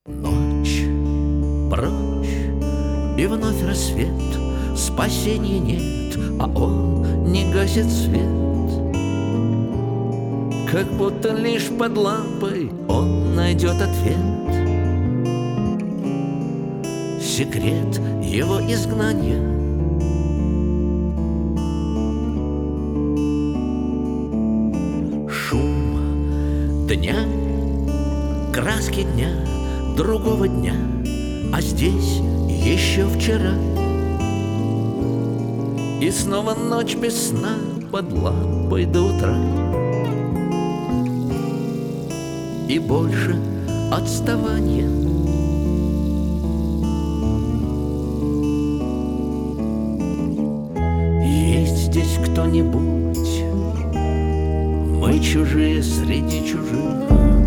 Ночь, прочь, и вновь рассвет. Спасения нет, а он не гасит свет. Как будто лишь под лампой он найдет ответ. Секрет его изгнания. Шум дня, краски дня, другого дня, а здесь еще вчера. И снова ночь без сна под лампой до утра. И больше отставания. Есть здесь кто-нибудь? Мы чужие среди чужих.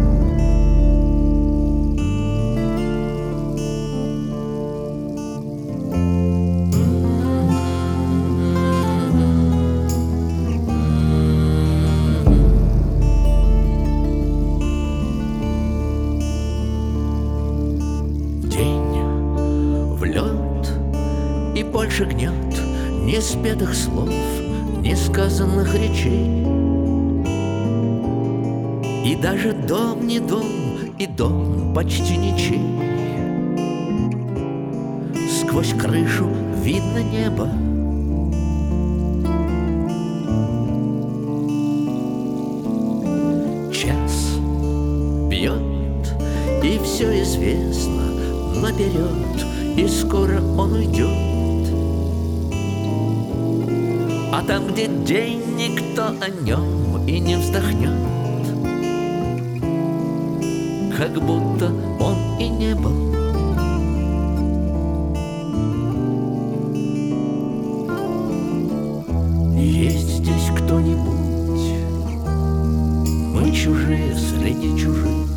И больше гнет неспетых слов, несказанных речей. И даже дом не дом, и дом почти ничей. Сквозь крышу видно небо. Час бьет, и все известно наперед, и скоро он уйдет. А там, где день, никто о нем и не вздохнет, как будто он и не был. Есть здесь кто-нибудь? Мы чужие среди чужих.